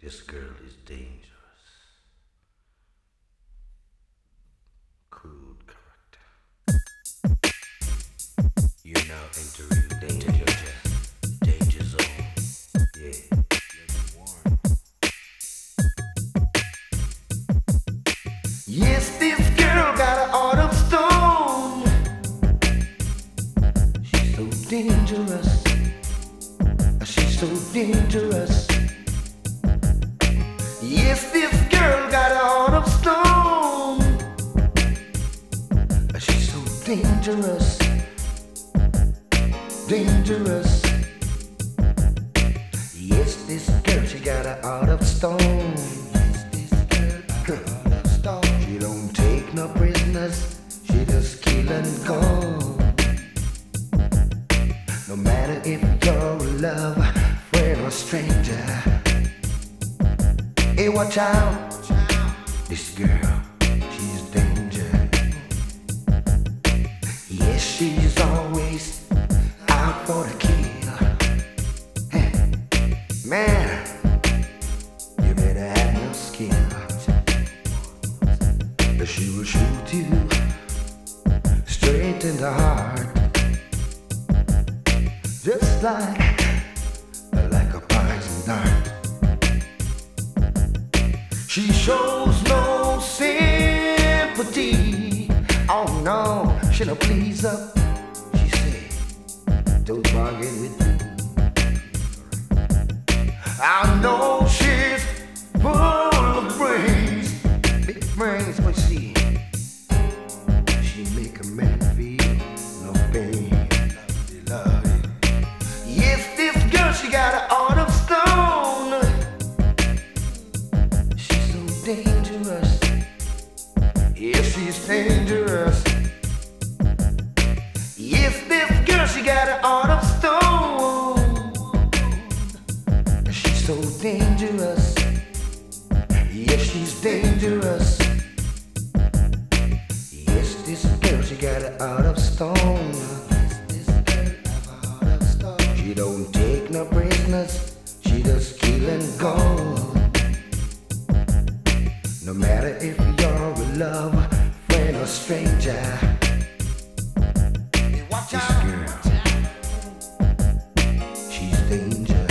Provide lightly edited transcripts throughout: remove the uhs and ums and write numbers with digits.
This girl is dangerous. Crude character. You're now entering danger zone. Yeah. Yes, this girl got a heart of stone. She's so dangerous. She's so dangerous. Yes, this girl got a heart of stone. She's so dangerous. Dangerous. Yes, this girl, she got a heart of stone. Yes, this girl got a heart of stone. She don't take no prisoners. She just kill and go. No matter if you're a lover, friend or stranger. Hey, watch out. This girl, she's danger. Yes, she's always out for the kill. Hey, man, you better have no skill. She will shoot you straight in the heart, just like a poison dart. She shows no sympathy. Oh no, she no please up. She say, don't bargain with me. I know she's full of brains, big brains, but she make a man feel no pain. Love it. Yes, this girl, she got a heart of stone. She's so dangerous. Yes, she's dangerous. Yes, this girl, she got a heart of stone. She's so dangerous. Yes, she's dangerous. Yes, this girl, she got a heart of stone. Yes, this girl have a heart of stone. She don't take no prisoners. She just kill and go. No matter if you're a lover, friend or stranger. Watch this girl, she's danger.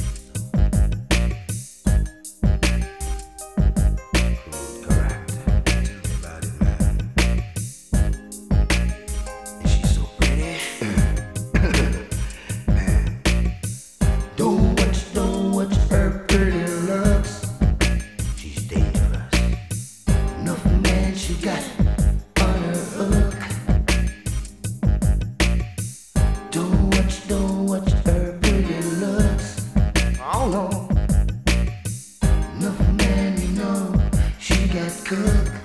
Crude character. Tell me about it, man. And she's so pretty. Man, don't watch her pretty looks. She's dangerous. Enough man she got on her hook. Don't watch her pretty looks. Oh no. Enough man, you know, she got cooked.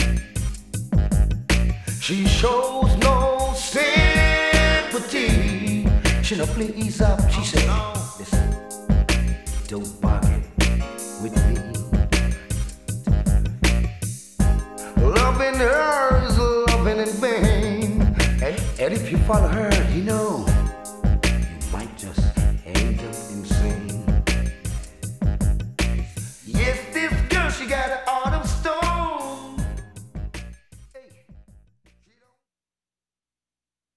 She shows no sympathy. She no please up. She say, listen, don't bargain with me. Loving her is loving in vain. And if you follow her, you know